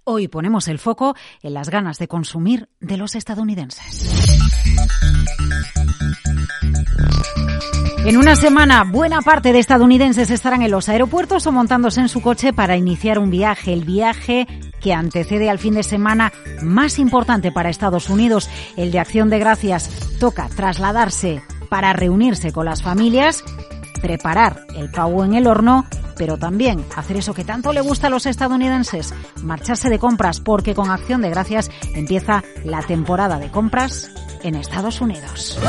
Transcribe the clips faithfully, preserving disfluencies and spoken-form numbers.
Hoy ponemos el foco en las ganas de consumir de los estadounidenses. En una semana, buena parte de estadounidenses estarán en los aeropuertos o montándose en su coche para iniciar un viaje, el viaje que antecede al fin de semana más importante para Estados Unidos, el de Acción de Gracias. Toca trasladarse para reunirse con las familias, preparar el pavo en el horno, pero también hacer eso que tanto le gusta a los estadounidenses, marcharse de compras, porque con Acción de Gracias empieza la temporada de compras en Estados Unidos.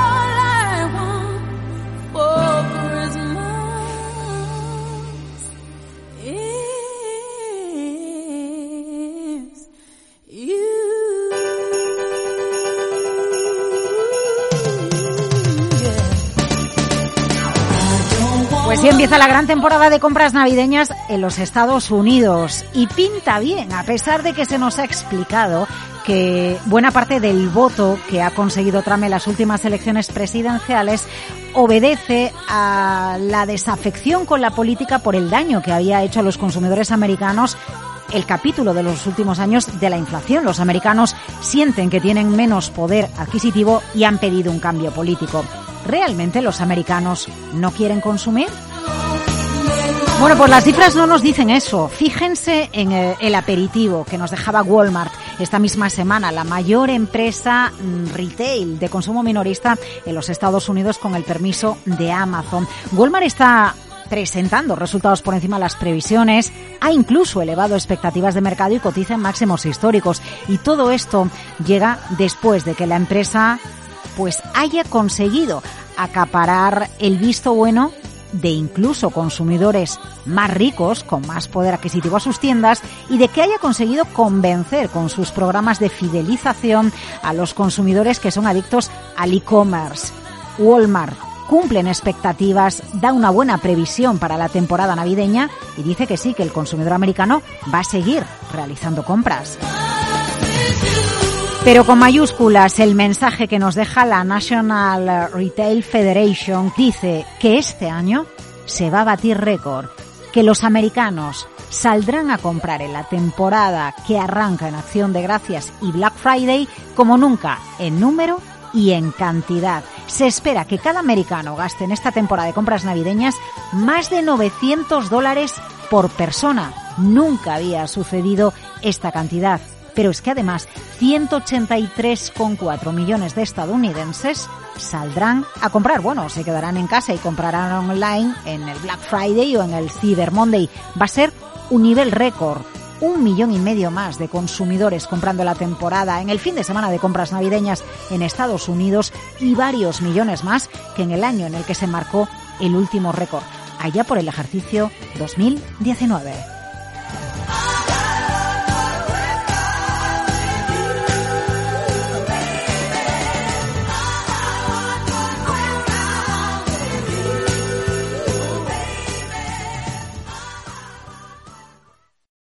Pues sí, empieza la gran temporada de compras navideñas en los Estados Unidos y pinta bien, a pesar de que se nos ha explicado que buena parte del voto que ha conseguido Trump en las últimas elecciones presidenciales obedece a la desafección con la política por el daño que había hecho a los consumidores americanos el capítulo de los últimos años de la inflación. Los americanos sienten que tienen menos poder adquisitivo y han pedido un cambio político. ¿Realmente los americanos no quieren consumir? Bueno, pues las cifras no nos dicen eso. Fíjense en el aperitivo que nos dejaba Walmart esta misma semana, la mayor empresa retail de consumo minorista en los Estados Unidos con el permiso de Amazon. Walmart está presentando resultados por encima de las previsiones, ha incluso elevado expectativas de mercado y cotiza en máximos históricos. Y todo esto llega después de que la empresa pues haya conseguido acaparar el visto bueno de incluso consumidores más ricos, con más poder adquisitivo a sus tiendas, y de que haya conseguido convencer con sus programas de fidelización a los consumidores que son adictos al e-commerce. Walmart cumplen expectativas, da una buena previsión para la temporada navideña y dice que sí, que el consumidor americano va a seguir realizando compras. Pero con mayúsculas, el mensaje que nos deja la National Retail Federation dice que este año se va a batir récord, que los americanos saldrán a comprar en la temporada que arranca en Acción de Gracias y Black Friday como nunca, en número y en cantidad. Se espera que cada americano gaste en esta temporada de compras navideñas más de novecientos dólares por persona. Nunca había sucedido esta cantidad. Pero es que además ciento ochenta y tres coma cuatro millones de estadounidenses saldrán a comprar. Bueno, se quedarán en casa y comprarán online en el Black Friday o en el Cyber Monday. Va a ser un nivel récord. Un millón y medio más de consumidores comprando la temporada en el fin de semana de compras navideñas en Estados Unidos y varios millones más que en el año en el que se marcó el último récord, allá por el ejercicio dos mil diecinueve.